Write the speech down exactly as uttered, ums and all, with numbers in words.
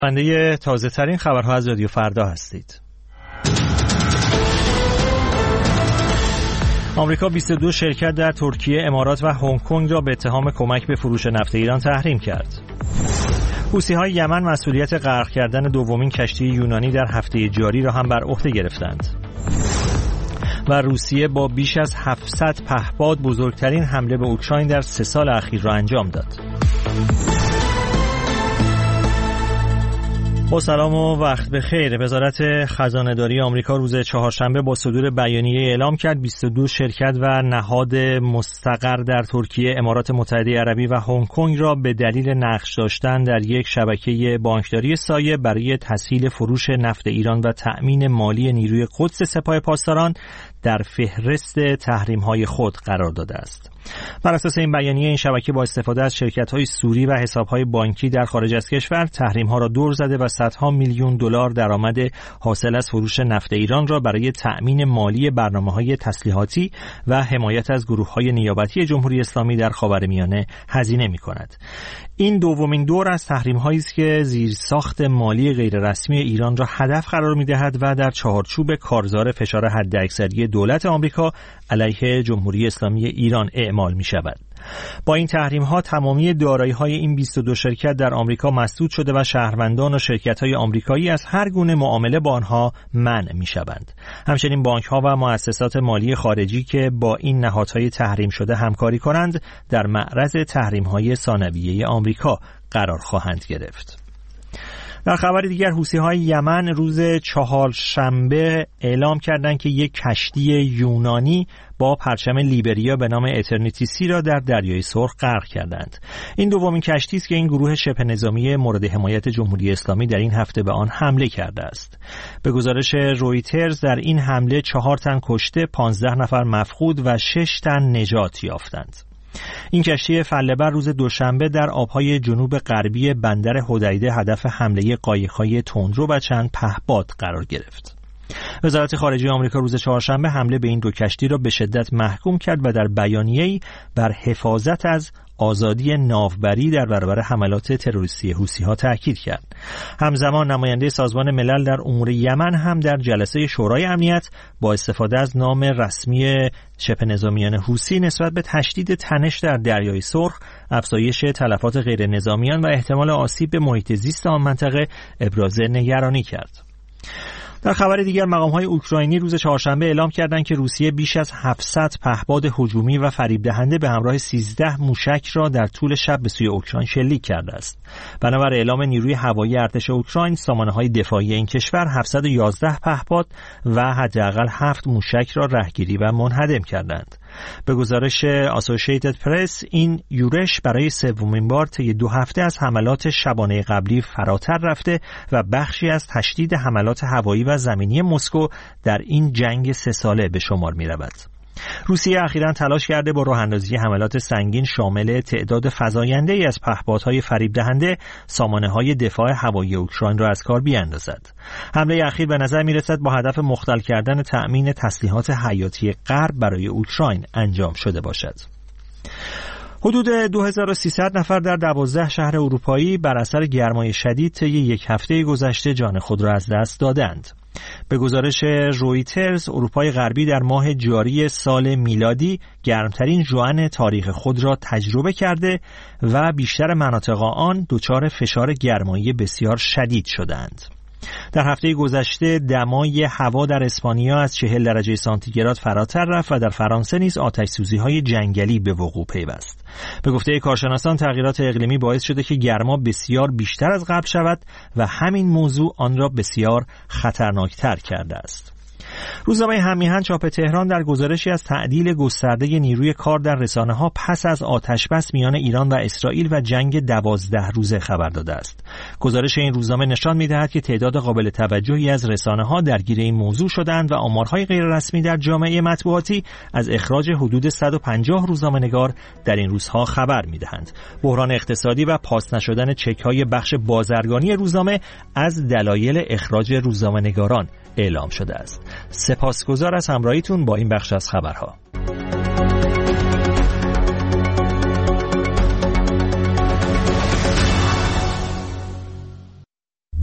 شنونده تازه ترین خبرها از رادیو فردا هستید. آمریکا بیست و دو شرکت در ترکیه، امارات و هنگ کنگ را به اتهام کمک به فروش نفت ایران تحریم کرد. حوثی‌های یمن مسئولیت غرق کردن دومین کشتی یونانی در هفته جاری را هم بر عهده گرفتند. و روسیه با بیش از هفتصد پهپاد بزرگترین حمله به اوکراین در سه سال اخیر را انجام داد. با سلام و وقت بخیر. وزارت خزانه‌داری آمریکا روز چهارشنبه با صدور بیانیه اعلام کرد بیست و دو شرکت و نهاد مستقر در ترکیه، امارات متحده عربی و هنگ کنگ را به دلیل نقش داشتن در یک شبکه بانکداری سایه برای تسهیل فروش نفت ایران و تأمین مالی نیروی قدس سپاه پاسداران در فهرست تحریم‌های خود قرار داده است. بر اساس این بیانیه، این شبکه با استفاده از شرکت‌های سوری و حساب‌های بانکی در خارج از کشور تحریم‌ها را دور زده و صدها میلیون دلار درآمد حاصل از فروش نفت ایران را برای تأمین مالی برنامه‌های تسلیحاتی و حمایت از گروه‌های نیابتی جمهوری اسلامی در خاورمیانه هزینه می‌کند. این دومین دور از تحریم‌هایی است که زیرساخت مالی غیررسمی ایران را هدف قرار می‌دهد و در چهارچوب کارزار فشار حداکثری دولت آمریکا علیه جمهوری اسلامی ایران اعمال می‌شود. با این تحریم‌ها تمامی دارایی‌های این بیست و دو شرکت در آمریکا مسدود شده و شهروندان و شرکت‌های آمریکایی از هر گونه معامله با آنها منع می‌شوند. همچنین بانک‌ها و مؤسسات مالی خارجی که با این نهادهای تحریم شده همکاری کنند در معرض تحریم‌های ثانویه آمریکا قرار خواهند گرفت. در خبر دیگر، حوثی‌های یمن روز چهارشنبه اعلام کردند که یک کشتی یونانی با پرچم لیبریا به نام اترنیتی سی را در دریای سرخ غرق کردند. این دومین کشتی است که این گروه شبه نظامی مورد حمایت جمهوری اسلامی در این هفته به آن حمله کرده است. به گزارش رویترز در این حمله چهار تن کشته، پانزده نفر مفقود و شش تن نجات یافتند. این کشتی فله‌بر روز دوشنبه در آبهای جنوب غربی بندر حدیده هدف حمله قایق‌های تندرو و چند پهپاد قرار گرفت. وزارت خارجه آمریکا روز چهارشنبه حمله به این دو کشتی را به شدت محکوم کرد و در بیانیه‌ای بر حفاظت از آزادی ناوبری در برابر حملات تروریستی حوثی‌ها تاکید کرد. همزمان نماینده سازمان ملل در امور یمن هم در جلسه شورای امنیت با استفاده از نام رسمی شبه نظامیان حوثی نسبت به تشدید تنش در دریای سرخ، افزایش تلفات غیر نظامیان و احتمال آسیب به محیط زیست آن منطقه ابراز نگرانی کرد. در خبر دیگر، مقام‌های اوکراینی روز چهارشنبه اعلام کردند که روسیه بیش از هفتصد پهپاد هجومی و فریب دهنده به همراه سیزده موشک را در طول شب به سوی اوکراین شلیک کرده است. بنابر اعلام نیروی هوایی ارتش اوکراین، سامانه‌های دفاعی این کشور هفتصد و یازده پهپاد و حداقل هفت موشک را رهگیری و منهدم کردند. به گزارش آسوشیتد پرس، این یورش برای سومین بار طی دو هفته از حملات شبانه قبلی فراتر رفته و بخشی از تشدید حملات هوایی و زمینی مسکو در این جنگ سه ساله به شمار می رود. روسیه اخیراً تلاش کرده با راه‌اندازی حملات سنگین شامل تعداد فزاینده‌ای از پهپادهای فریب دهنده سامانه‌های دفاع هوایی اوکراین را از کار بیاندازد. حمله اخیر به نظر می‌رسد با هدف مختل کردن تأمین تسلیحات حیاتی غرب برای اوکراین انجام شده باشد. حدود دو هزار و سیصد نفر در دوازده شهر اروپایی بر اثر گرمای شدید طی یک هفته گذشته جان خود را از دست دادند. به گزارش رویترز، اروپای غربی در ماه جاری سال میلادی گرمترین ژوئن تاریخ خود را تجربه کرده و بیشتر مناطق آن دچار فشار گرمایی بسیار شدید شدند. در هفته گذشته دمای هوا در اسپانیا از چهل درجه سانتیگراد فراتر رفت و در فرانسه نیز آتش‌سوزی‌های جنگلی به وقوع پیوست. به گفته کارشناسان، تغییرات اقلیمی باعث شده که گرما بسیار بیشتر از قبل شود و همین موضوع آن را بسیار خطرناکتر کرده است. روزنامه هم‌میهن چاپ تهران در گزارشی از تعدیل گسترده نیروی کار در رسانه‌ها پس از آتشبس میان ایران و اسرائیل و جنگ دوازده روزه خبر داده است. گزارش این روزنامه نشان می‌دهد که تعداد قابل توجهی از رسانه‌ها درگیر این موضوع شدند و آمارهای غیررسمی در جامعه مطبوعاتی از اخراج حدود صد و پنجاه روزنامه‌نگار در این روزها خبر می‌دهند. بحران اقتصادی و پاس نشدن چک‌های بخش بازرگانی روزنامه از دلایل اخراج روزنامه‌نگاران اعلام شده است. سپاسگزار از همراهیتون با این بخش از خبرها.